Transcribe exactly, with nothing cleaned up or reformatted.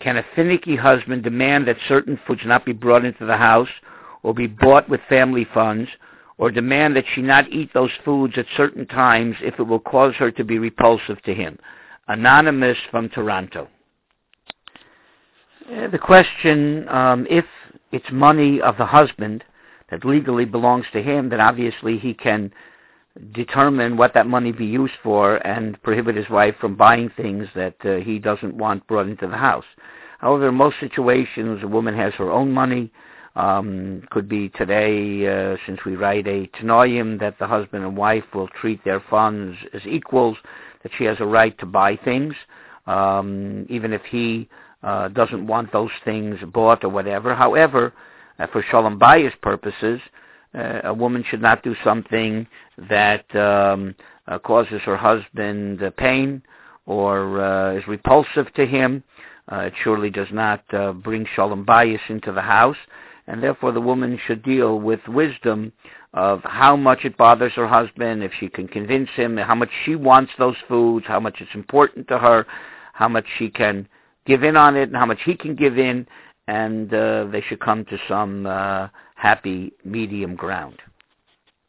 Can a finicky husband demand that certain foods not be brought into the house or be bought with family funds, or demand that she not eat those foods at certain times if it will cause her to be repulsive to him? Anonymous from Toronto. Uh, the question, um, if it's money of the husband that legally belongs to him, then obviously he can determine what that money be used for and prohibit his wife from buying things that uh, he doesn't want brought into the house. However, in most situations, a woman has her own money. Um, could be today, uh, since we write a tanoim, that the husband and wife will treat their funds as equals, that she has a right to buy things, um, even if he uh, doesn't want those things bought or whatever. However, uh, for Shalom Bayis purposes, uh, a woman should not do something that um, uh, causes her husband uh, pain or uh, is repulsive to him. Uh, it surely does not uh, bring Shalom Bayis into the house. And therefore the woman should deal with wisdom of how much it bothers her husband, if she can convince him, how much she wants those foods, how much it's important to her, how much she can give in on it, and how much he can give in, and uh, they should come to some uh, happy medium ground.